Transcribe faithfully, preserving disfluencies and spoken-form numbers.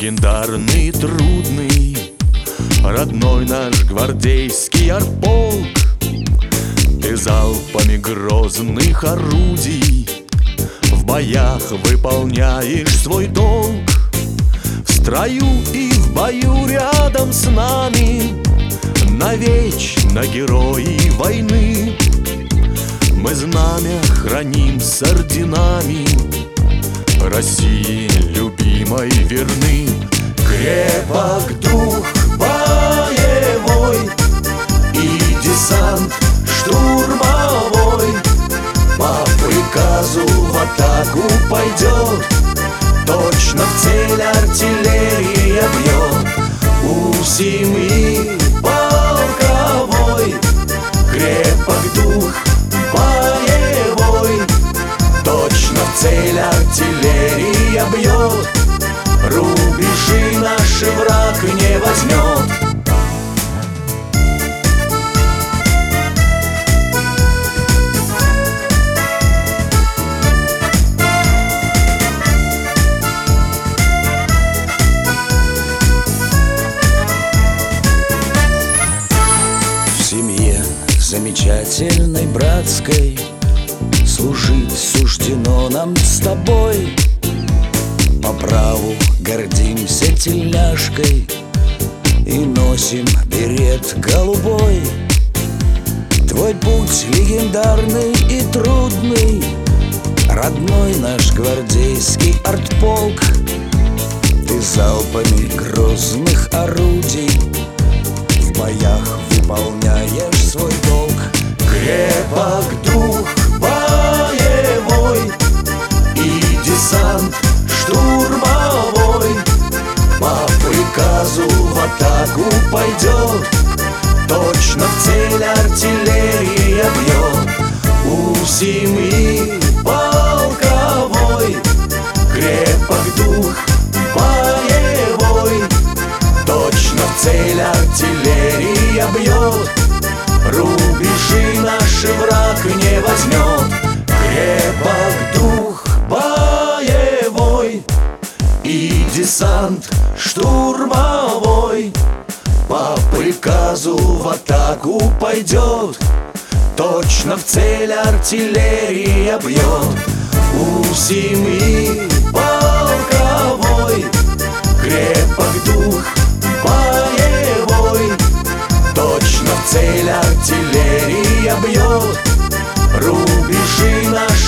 легендарный, трудный, родной наш гвардейский артполк. Ты залпами грозных орудий в боях выполняешь свой долг. В строю и в бою рядом с нами, навечно герои войны. Мы знамя храним с орденами, России любимой верны. Крепок дух боевой и десант штурмовой, по приказу в атаку пойдет, точно в цель артиллерия бьет. У семьи полковой крепок дух боевой, точно в цель артиллерия бьет, рубежи наши враг не возьмет. В семье замечательной братской служить суждено нам с тобой. По праву гордимся тельняшкой и носим берет голубой. Твой путь легендарный и трудный, родной наш гвардейский артполк. Ты залпами грозных орудий в боях выполняешь свой долг. Крепок дух боевой и десант штурмовой, по приказу в атаку пойдет, точно в цель артиллерия бьет. У семьи полковой крепок дух боевой, точно в цель артиллерия бьет, рубежи наши враг не возьмет. Крепок дух боевой и десант штурмовой, по приказу в атаку пойдет, точно в цель артиллерия бьет. У семьи полковой крепок дух боевой, точно в цель артиллерия бьет, рубежи наши